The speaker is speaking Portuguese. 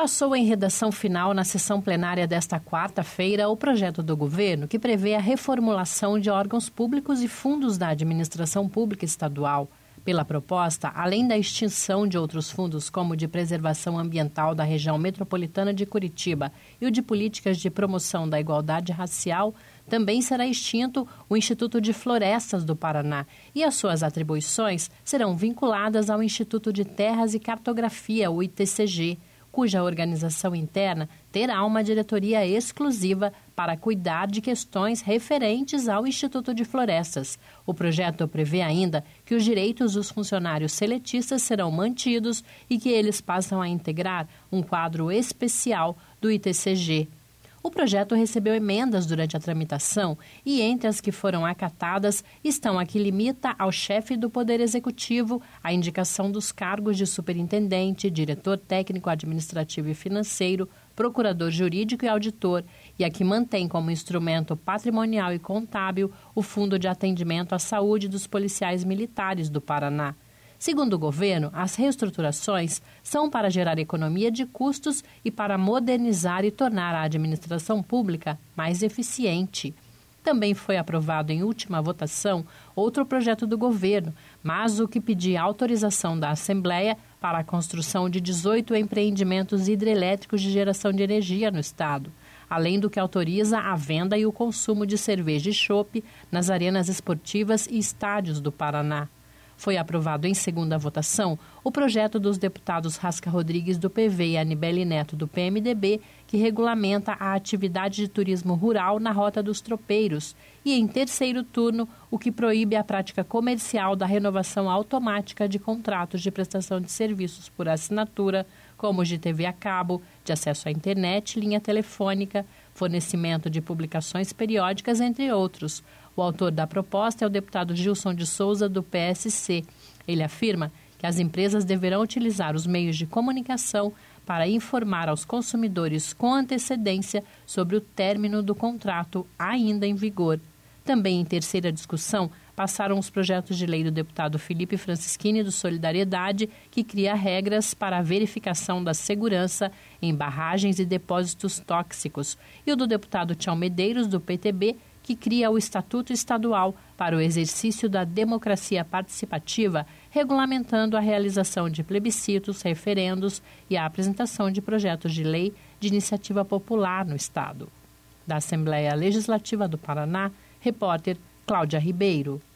Passou em redação final na sessão plenária desta quarta-feira o projeto do governo que prevê a reformulação de órgãos públicos e fundos da administração pública estadual. Pela proposta, além da extinção de outros fundos como o de preservação ambiental da região metropolitana de Curitiba e o de políticas de promoção da igualdade racial, também será extinto o Instituto de Florestas do Paraná e as suas atribuições serão vinculadas ao Instituto de Terras e Cartografia, o ITCG, cuja organização interna terá uma diretoria exclusiva para cuidar de questões referentes ao Instituto de Florestas. O projeto prevê ainda que os direitos dos funcionários seletistas serão mantidos e que eles passam a integrar um quadro especial do ITCG. O projeto recebeu emendas durante a tramitação e entre as que foram acatadas estão a que limita ao chefe do Poder Executivo a indicação dos cargos de superintendente, diretor técnico administrativo e financeiro, procurador jurídico e auditor, e a que mantém como instrumento patrimonial e contábil o Fundo de Atendimento à Saúde dos Policiais Militares do Paraná. Segundo o governo, as reestruturações são para gerar economia de custos e para modernizar e tornar a administração pública mais eficiente. Também foi aprovado em última votação outro projeto do governo, mas o que pedia autorização da Assembleia para a construção de 18 empreendimentos hidrelétricos de geração de energia no estado, além do que autoriza a venda e o consumo de cerveja e chopp nas arenas esportivas e estádios do Paraná. Foi aprovado em segunda votação o projeto dos deputados Rasca Rodrigues do PV e Anibele Neto do PMDB, que regulamenta a atividade de turismo rural na Rota dos Tropeiros, e em terceiro turno o que proíbe a prática comercial da renovação automática de contratos de prestação de serviços por assinatura, como os de TV a cabo, de acesso à internet, linha telefônica, fornecimento de publicações periódicas, entre outros. O autor da proposta é o deputado Gilson de Souza, do PSC. Ele afirma que as empresas deverão utilizar os meios de comunicação para informar aos consumidores com antecedência sobre o término do contrato ainda em vigor. Também em terceira discussão passaram os projetos de lei do deputado Felipe Francischini, do Solidariedade, que cria regras para a verificação da segurança em barragens e depósitos tóxicos, e o do deputado Tião Medeiros, do PTB, que cria o Estatuto Estadual para o exercício da democracia participativa, regulamentando a realização de plebiscitos, referendos e a apresentação de projetos de lei de iniciativa popular no Estado. Da Assembleia Legislativa do Paraná, repórter Cláudia Ribeiro.